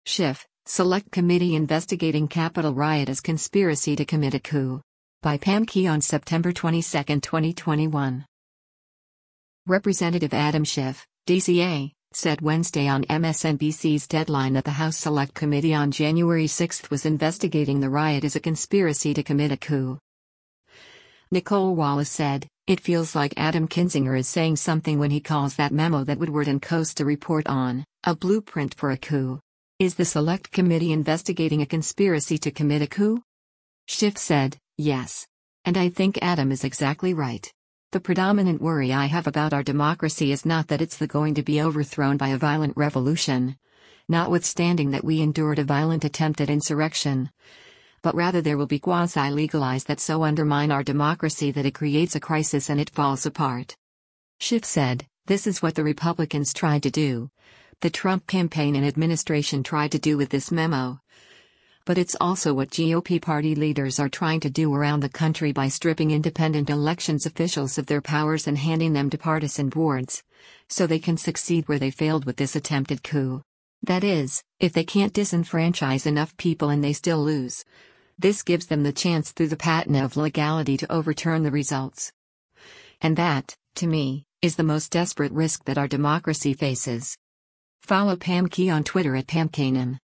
Schiff, Select Committee investigating Capitol riot as conspiracy to commit a coup. By Pam Key on September 22, 2021. Representative Adam Schiff, DCA, said Wednesday on MSNBC's Deadline that the House Select Committee on January 6 was investigating the riot as a conspiracy to commit a coup. Nicole Wallace said, "It feels like Adam Kinzinger is saying something when he calls that memo that Woodward and Costa report on, a blueprint for a coup. Is the Select Committee investigating a conspiracy to commit a coup?" Schiff said, "Yes. And I think Adam is exactly right. The predominant worry I have about our democracy is not that it's going to be overthrown by a violent revolution, notwithstanding that we endured a violent attempt at insurrection, but rather there will be quasi-legalized that so undermine our democracy that it creates a crisis and it falls apart." Schiff said, "This is what the Republicans tried to do. The Trump campaign and administration tried to do with this memo. But it's also what GOP party leaders are trying to do around the country by stripping independent elections officials of their powers and handing them to partisan boards, so they can succeed where they failed with this attempted coup. That is, if they can't disenfranchise enough people and they still lose. This gives them the chance through the patina of legality to overturn the results. And that, to me, is the most desperate risk that our democracy faces." Follow Pam Key on Twitter at PamKanan.